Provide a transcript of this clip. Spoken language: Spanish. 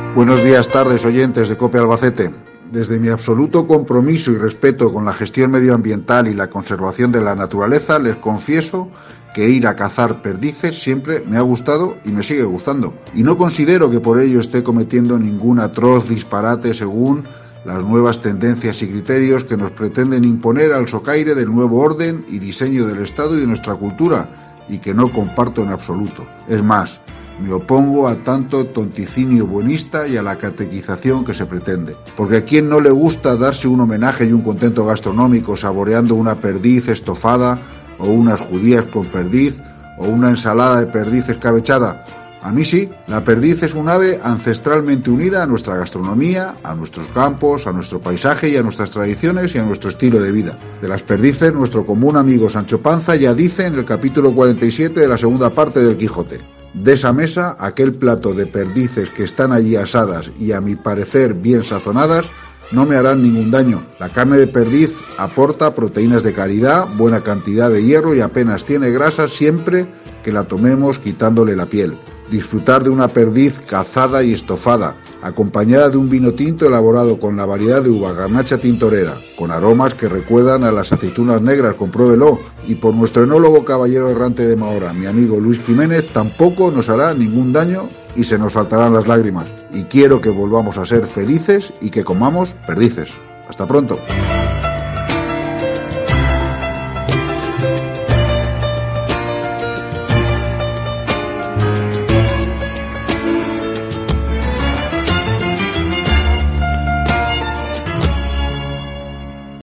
Buenos días, tardes, oyentes de COPE Albacete. Desde mi absoluto compromiso y respeto con la gestión medioambiental y la conservación de la naturaleza, les confieso que ir a cazar perdices siempre me ha gustado y me sigue gustando. Y no considero que por ello esté cometiendo ningún atroz disparate según las nuevas tendencias y criterios que nos pretenden imponer al socaire del nuevo orden y diseño del Estado y de nuestra cultura, y que no comparto en absoluto. Es más, me opongo a tanto tonticinio buenista y a la catequización que se pretende. Porque a quien no le gusta darse un homenaje y un contento gastronómico saboreando una perdiz estofada, o unas judías con perdiz, o una ensalada de perdiz escabechada. A mí sí, la perdiz es un ave ancestralmente unida a nuestra gastronomía, a nuestros campos, a nuestro paisaje y a nuestras tradiciones y a nuestro estilo de vida. De las perdices, nuestro común amigo Sancho Panza ya dice en el capítulo 47 de la segunda parte del Quijote: de esa mesa, aquel plato de perdices que están allí asadas y a mi parecer bien sazonadas, no me harán ningún daño. La carne de perdiz aporta proteínas de calidad, buena cantidad de hierro y apenas tiene grasa siempre que la tomemos quitándole la piel. Disfrutar de una perdiz cazada y estofada, acompañada de un vino tinto elaborado con la variedad de uva Garnacha Tintorera, con aromas que recuerdan a las aceitunas negras, compruébelo. Y por nuestro enólogo caballero errante de Mahora, mi amigo Luis Jiménez, tampoco nos hará ningún daño y se nos saltarán las lágrimas. Y quiero que volvamos a ser felices y que comamos perdices. Hasta pronto.